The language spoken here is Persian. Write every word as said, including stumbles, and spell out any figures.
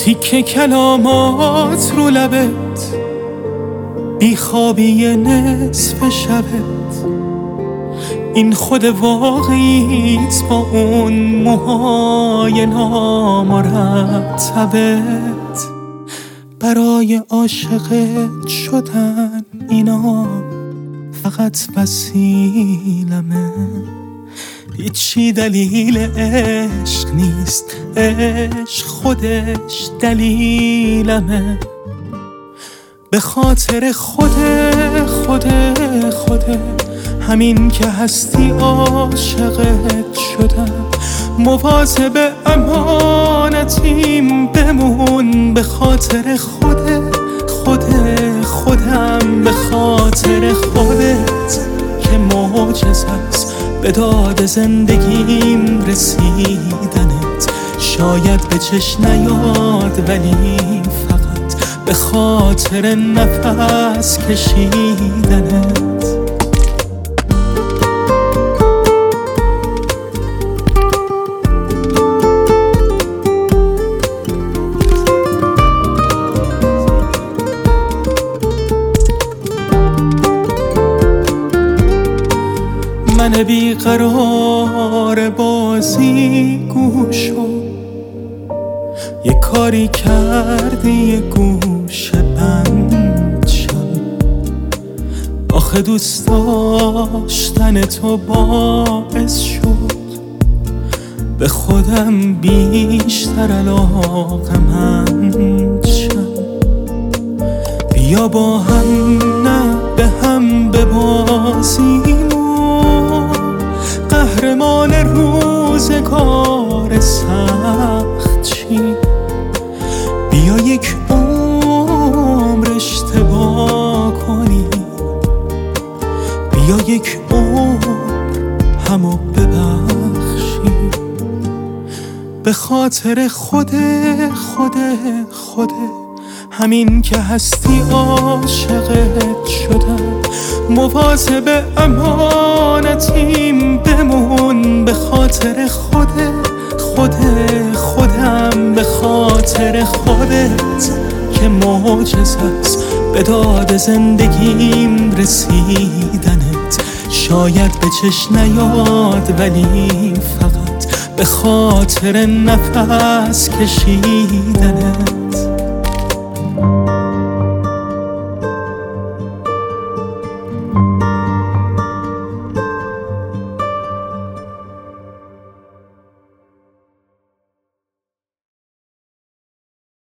تیکه کلامات رو لبت، بیخوابی نصف شبت، این خود واقعیت با اون موهای نامرتبت. برای عاشقت شدن اینا فقط وسیلمه، هیچی دلیل عشق نیست، عشق خودش دلیلمه. به خاطر خوده خوده خوده همین که هستی عاشقت شدم، مواظب امانتیم بمون. به خاطر خوده خوده خودم، به خاطر خودت که معجزه است به داد زندگیم رسیدنت. شاید به چشم نیاد ولی فقط به خاطر نفس کشیدنت. من بیقرار بازی گوشو، یه کاری کردی یه گوشه بند شم. آخه دوست داشتن تو باعث شد به خودم بیشتر علاقه‌مند شم. بیا با هم نه به هم ببازیم، قهرمان روزگار سخت چی. بیا یک عمر اشتباه کنی، بیا یک عمر همو ببخشی. به خاطر خوده خوده خوده همین که هستی عاشقت شدم، مواظب امانتیم بمون. به خاطر خوده خوده خودم، به خاطر خودت که معجزه است به داد زندگیم رسیدنت. شاید به چشم نیاد ولی فقط به خاطر نفس کشیدنت.